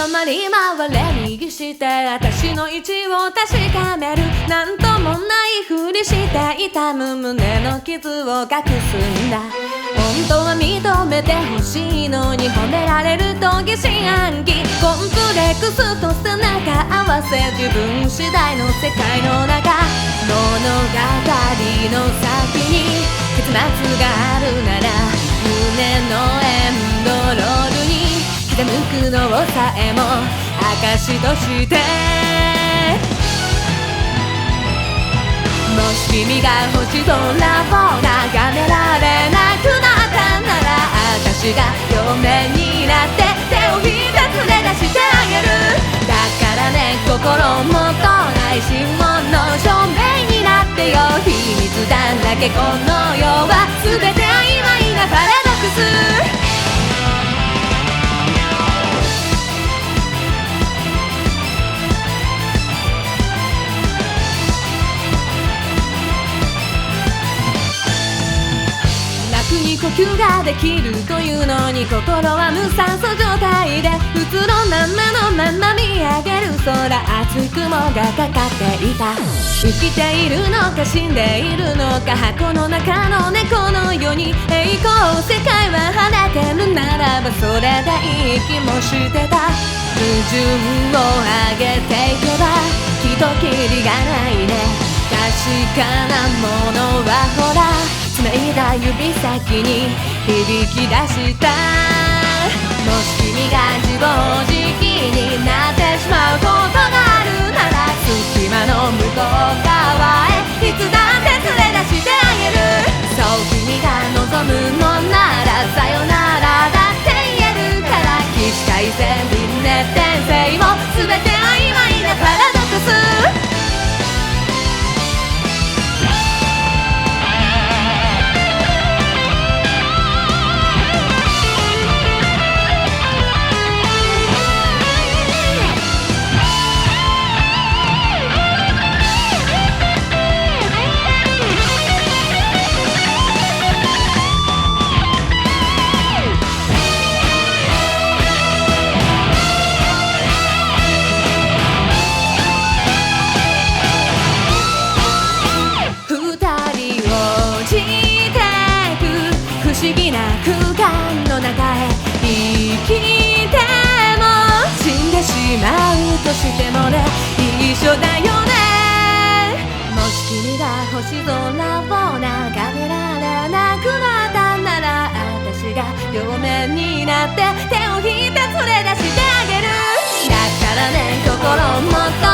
止まり回れ右して私の位置を確かめる。なんともないふりして痛む胸の傷を隠すんだ。本当は認めてほしいのに褒められると疑心暗鬼。コンプレックスと背中合わせ自分次第の世界の中、物語の先に結末があるなら胸のエンドロールに傾くのさえも証として、もし君が星空を眺められなくなったなら、私が嫁になって手を引いて連れ出してあげる。だからね、心もとない指紋の証明になってよ。秘密だらけこの世は全て曖昧なパラドックス。呼吸ができるというのに心は無酸素状態で、うつろな目のまま見上げる空、熱い雲がかかっていた。生きているのか死んでいるのか、箱の中の猫のように栄光世界は晴れてるならばそれでいい気もしてた。矛盾を上げていけばきっとキリがないね。確かなものはほら繋いだ指先に響き出した。もし君が自暴自棄になってしまうことがあるなら、隙間の向こう側へいつだって連れ出してあげる。そう君が望むのならさよならだって言えるから、起死回生輪廻転生も全て曖昧なパラドックス。不思議な空間の中へ生きても死んでしまうとしてもね、一緒だよね。もし君が星空を眺められなくなったなら、私が嫁になって手を引いて連れ出してあげる。だからね、心もっと